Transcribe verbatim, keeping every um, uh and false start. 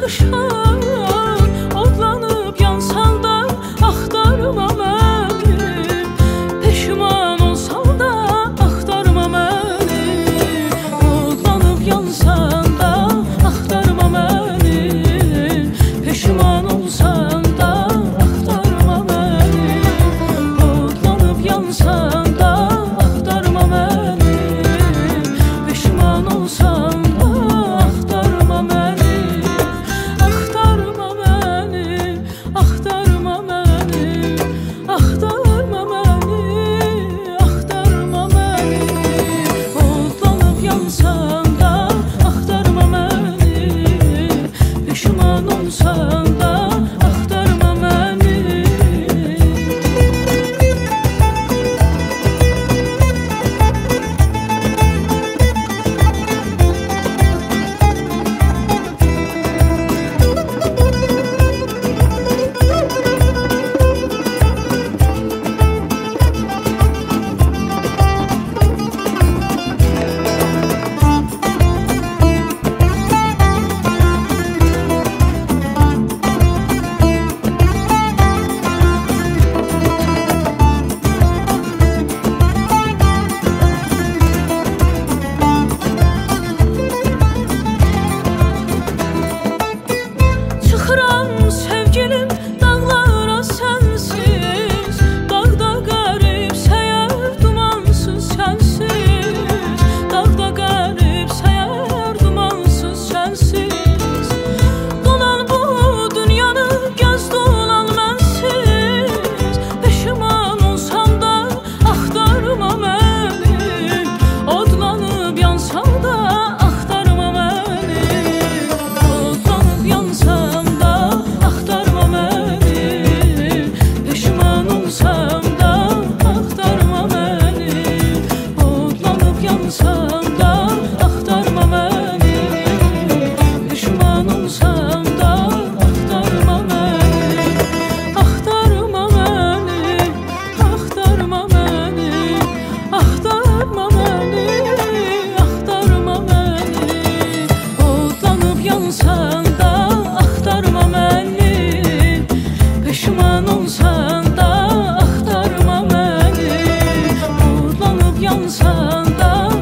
yakışan, odlanıp yansan da axtarma məni. Peşman olsan da axtarma məni. Odlanıp yansan da axtarma məni. Peşman olsan da axtarma məni. Odlanıp yansan da axtarma məni. Peşman olsan da axtarma məni. Axtarma məni, axtarma məni, axtarma məni, axtarma məni. Odlanıp yansan da axtarma məni. Peşman olsan da axtarma məni. Çıxıram sevgilim dağlara sensiz. Dağda qərib səyər dumansız sensiz. Dağda qərib səyər dumansız sensiz. Dolan bu dünyanı gəz dolan mənsiz. Peşman olsam da axtarma məni. Odlanıb yansam da axtarma məni. Odlanıb yansam da axtarma məni. Peşman olsam da axtarma məni. Odlanıb yansam da axtarma məni. Peşman olsam da axtarma məni. Axtarma məni, axtarma məni, axtarma məni, axtarma məni. Odlanıb yansan da axtarma məni. Peşman olsan da axtarma məni. Odlanıb yansan da